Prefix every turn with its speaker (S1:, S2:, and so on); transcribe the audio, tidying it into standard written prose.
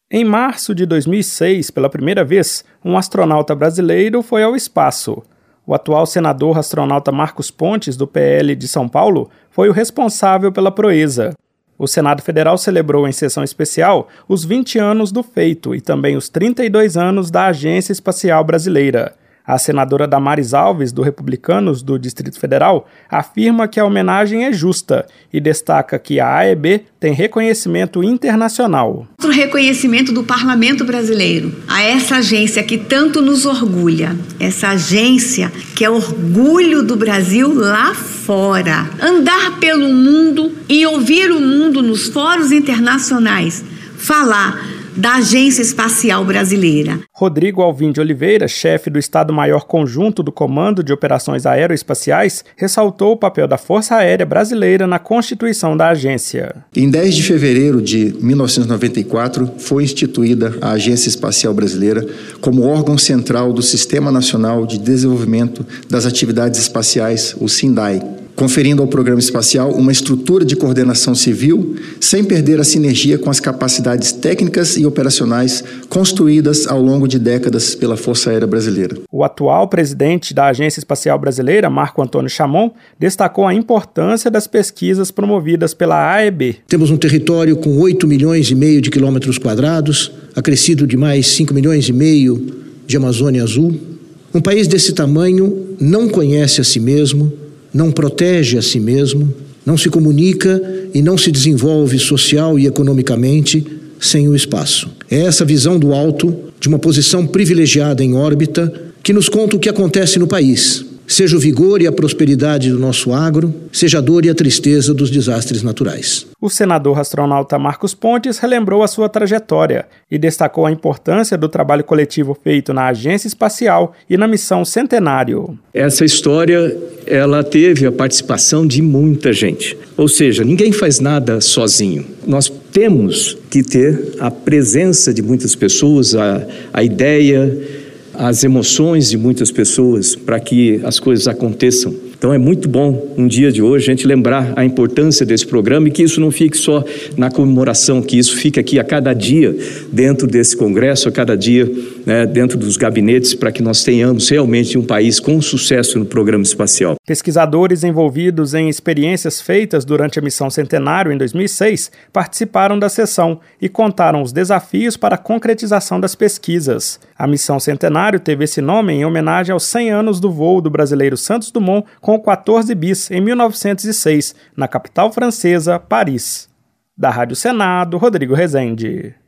S1: Em março de 2006, pela primeira vez, um astronauta brasileiro foi ao espaço. O atual senador astronauta Marcos Pontes, do PL de São Paulo, foi o responsável pela proeza. O Senado Federal celebrou em sessão especial os 20 anos do feito e também os 32 anos da Agência Espacial Brasileira. A senadora Damares Alves, do Republicanos do Distrito Federal, afirma que a homenagem é justa e destaca que a AEB tem reconhecimento internacional.
S2: O reconhecimento do Parlamento Brasileiro a essa agência que tanto nos orgulha, essa agência que é orgulho do Brasil lá fora. Andar pelo mundo e ouvir o mundo nos fóruns internacionais falar da Agência Espacial Brasileira.
S1: Rodrigo Alvim de Oliveira, chefe do Estado-Maior Conjunto do Comando de Operações Aeroespaciais, ressaltou o papel da Força Aérea Brasileira na constituição da agência.
S3: Em 10 de fevereiro de 1994, foi instituída a Agência Espacial Brasileira como órgão central do Sistema Nacional de Desenvolvimento das Atividades Espaciais, o SINDAI, conferindo ao programa espacial uma estrutura de coordenação civil, sem perder a sinergia com as capacidades técnicas e operacionais construídas ao longo de décadas pela Força Aérea Brasileira.
S1: O atual presidente da Agência Espacial Brasileira, Marco Antônio Chamon, destacou a importância das pesquisas promovidas pela AEB.
S4: Temos um território com 8,5 milhões de quilômetros quadrados, acrescido de mais 5,5 milhões de Amazônia Azul. Um país desse tamanho não conhece a si mesmo, não protege a si mesmo, não se comunica e não se desenvolve social e economicamente sem o espaço. É essa visão do alto, de uma posição privilegiada em órbita, que nos conta o que acontece no país, seja o vigor e a prosperidade do nosso agro, seja a dor e a tristeza dos desastres naturais.
S1: O senador astronauta Marcos Pontes relembrou a sua trajetória e destacou a importância do trabalho coletivo feito na Agência Espacial e na Missão Centenário.
S5: Essa história, ela teve a participação de muita gente. Ou seja, ninguém faz nada sozinho. Nós temos que ter a presença de muitas pessoas, a ideia, as emoções de muitas pessoas para que as coisas aconteçam. Então é muito bom, um dia de hoje, a gente lembrar a importância desse programa e que isso não fique só na comemoração, que isso fique aqui a cada dia dentro desse congresso, a cada dia, né, dentro dos gabinetes, para que nós tenhamos realmente um país com sucesso no programa espacial.
S1: Pesquisadores envolvidos em experiências feitas durante a Missão Centenário em 2006 participaram da sessão e contaram os desafios para a concretização das pesquisas. A Missão Centenário teve esse nome em homenagem aos 100 anos do voo do brasileiro Santos Dumont com o 14 bis em 1906, na capital francesa, Paris. Da Rádio Senado, Rodrigo Rezende.